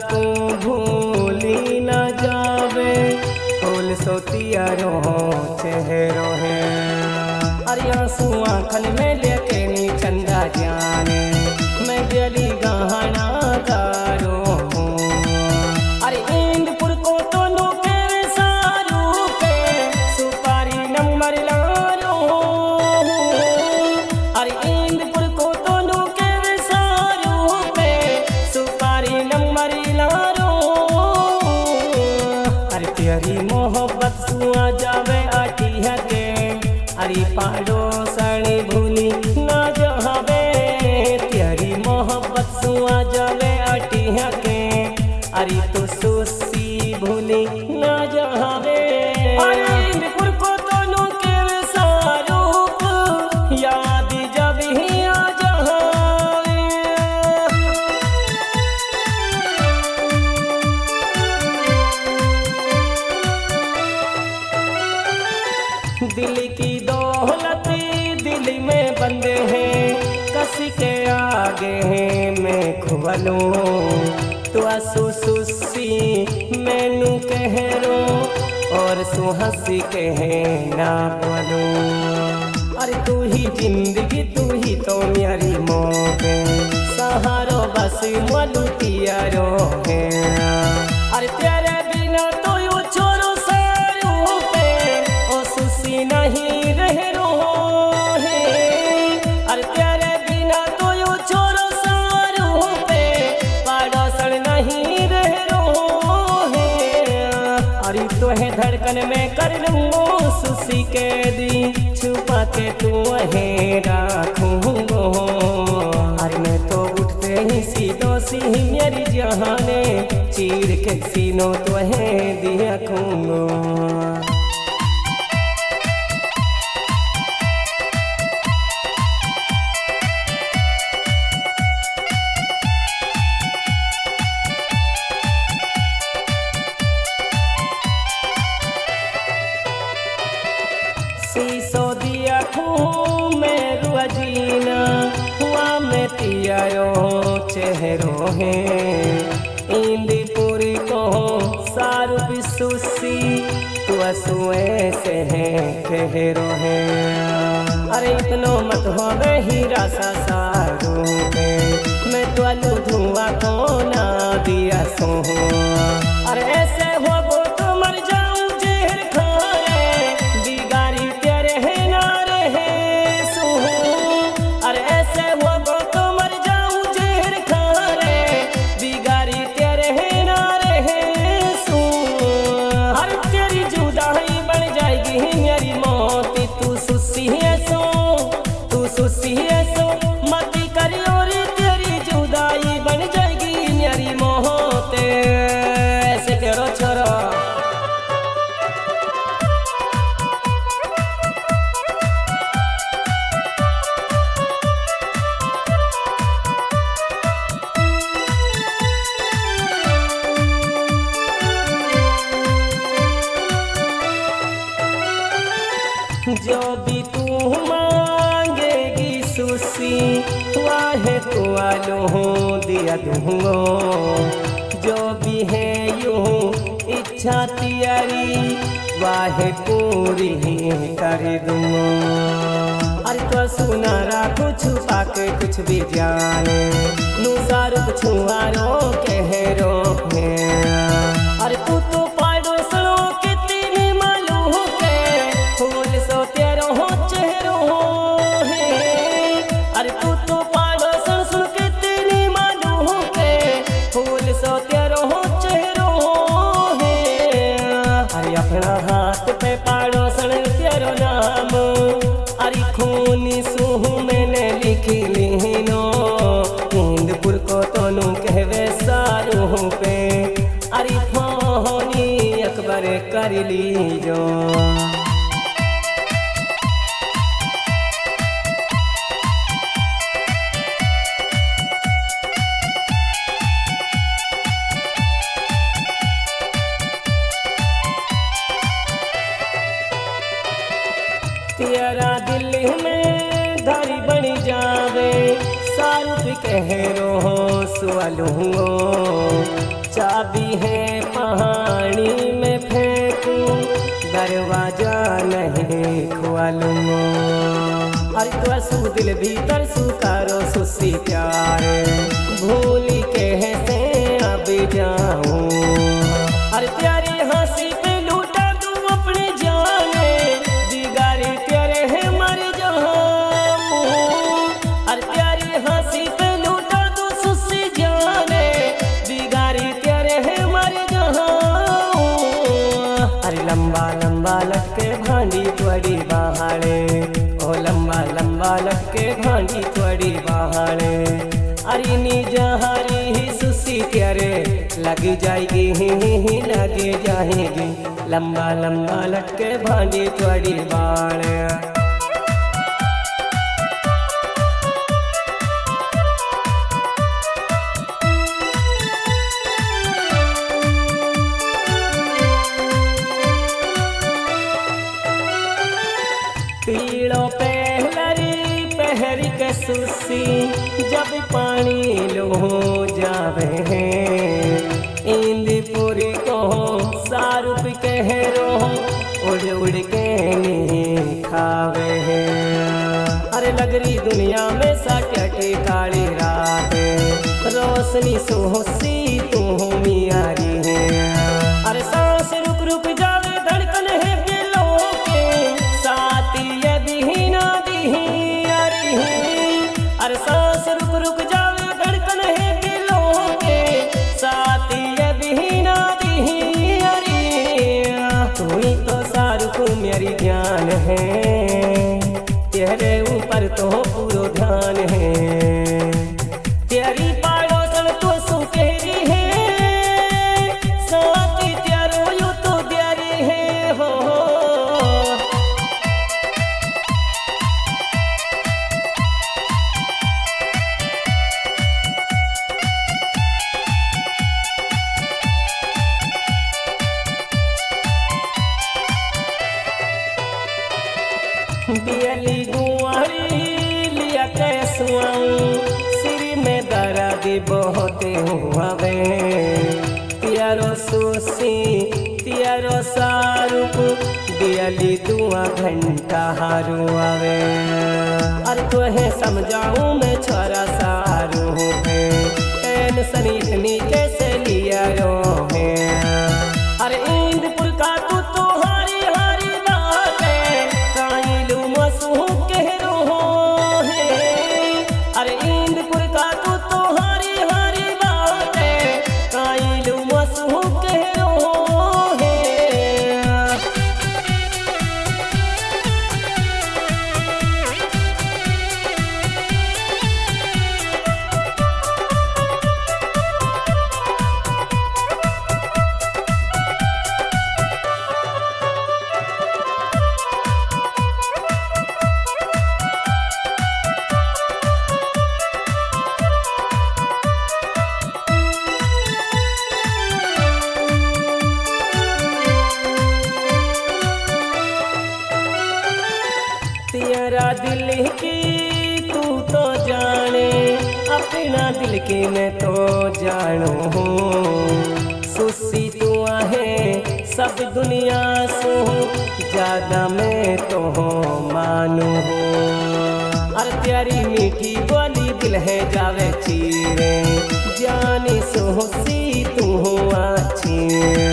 को भूली न जावे, फूल सोतिया रो चेहरो है। अरे आंसू आँखन में लेके नी चंदा जाने, मैं गली गहना गारो हूँ। अरे इंदपुर को तो नुके सारू पे सुपारी नंबर लारो। अरे इंदपुर को तो नुके सारू पे सुपारी नंबर लारो। अरे तेरी मोहब्बत सुआ जावे आटी है के, अरे पड़ोसन भूली ना जावे, तेरी मोहब्बत सुआ जावे आटी है के, अरे तो सुसी भूली ना जावे। अरे इंदपुर को दोनों के सारूप याद जब ही आ जावे। दिल की दौलत दिल में बंदे हैं, कसी के आगे हैं मैं खुवलूं। तो सुसी मैनू कह रो और सुहसी कह ना बोलो। अरे तू ही जिंदगी तू ही तो मेरी मौत, सहारो बस मलू तियारो है। अरे तेरे बिना तो यू छोरो सारू पे ओ सुसी नहीं रह रो है। अरे तेरे बिना तो यू छोरो सारू पे पड़ोसन नहीं रह रो है। अरे तो है धड़कन में कर लूँगो सुसी के दी, छुपा के तू है राखूंगो। अरे मैं तो उठते ही सीधो सी मेरी जहाने, चीर के सीनों तो है दिया खूंगो। शीशो दिया खूं में रुआजीना, हुआ में तियारो चेहरो है। इंदपुरी को सारू बिसुसी तू असुए से है कहरो है। अरे इतनो मत हो हीरा सा सारू पे, मैं तो आलू धुआं को ना दिया सो। अरे ऐसे हो वो तो मर जाऊं जहर खाए, बिगारी तेरे है ना रहे सो। अरे ऐसे हो वो तो मर जाऊं जहर खाए, बिगारी तेरे है ना रहे सो। हर तेरी जुदाई बन जाएगी मेरी मौत, तू सुसी है सो, तू सुसी है सो मत करियो रे, तेरी जुदाई बन जाएगी मेरी मौत। ऐसे करो छोरो। जो भी तू मांगेगी सुसी, वाहे तो आलो दिया दूंगो। जो भी है यूं इच्छा तियारी, वाहे पूरी कर दूंगो। अरे तो सुनारा कुछ पाके कुछ भी जाने, नू सारू छुआरो कह रो है। अरे तू तो पड़ोसनो कितनी मालूम के, फूल सो तेरो हो चेहरो है। अरे तू तो पड़ोसन सुन कितनी मालूम के, फूल सो तेरो हो चेहरो है। अरे अपना हाथ पे पड़ोसन तेरो नाम, अरे खूनी सूह मैंने लिख लीनो। इंदपुर को तोनू कहवे सारू पे, अरे फोनी अकबर कर लीजो। तेरा दिल में धरी बनी जावे, सारू भी कह रो सुअलूंगो। चाबी है पानी में फेंकूं, दरवाजा नहीं खोलूं। अरे तो सू दिल भीतर सुकारो सुसी प्यारे, भूल के से अब जाऊं। अरे प्यारी हंसी पे लूटा तू अपने जाने, बिगाड़ी तेरे है मर जाऊं। अरे प्यारी हंसी पे लूटा तू सुसी जाने, बिगाड़ी तेरे है मर जाऊं। अरे लंबा लंबा लटके भांडी त्वड़ी बहाड़े, ओ लंबा लंबा लटके भांडी त्वड़ी बहाड़े। अरे निजहारी ही सुसी तेरे लग जाएगी लग जाएगी, लंबा लंबा लटके भांडी त्वड़ी बाड़े। पीड़ो पहलरी पहरी के सुसी, जब पानी लो जावे हैं। इंदपुरी को सारूप कह रो, उड़ उड़ के नहीं खावे हैं। अरे लगरी दुनिया में साटे काली रात, रोशनी सोहसी तू मियारी है। अरे सांस रुक रुक जावे धड़कन है दिलों के, साथी यदि ना दी अरे। अरे सांस रुक रुक जावे धड़कन है दिलों के, साथी यदि ना दी अरे। तू ही तो सारुख मेरी ध्यान है, तेरे ऊपर तो पूरा ध्यान है। तेरी पड़ोसन तो सुखेरी है, साथी तेरो यू तो प्यारी है हो। बियली गुआरी लिया कैसुआऊं, सिर में दर्द बहुत हुआवे। तियारो सुसी तियारो सारूप, बियली 2 घंटा हारू आवे। अरे तुहे समझाऊं मैं छोरा सारू है, टेंशन इतनी कैसे लिया रो है। अरे इंदपुर का तू तो हारी हारी बात है, काइलू मसू कह रो है। अरे इंदपुर का तू तो हारी हारी बात है, काइलू मसू कह रो है। तेरा दिल की तू तो जाने, अपना दिल की मैं तो जानू हूँ। सुसी तू है सब दुनिया सो, ज्यादा मैं तो मानू हूँ। अरे तेरी मीठी बोली दिल है जावे चीरे, जानी सोसी तू अच्छी।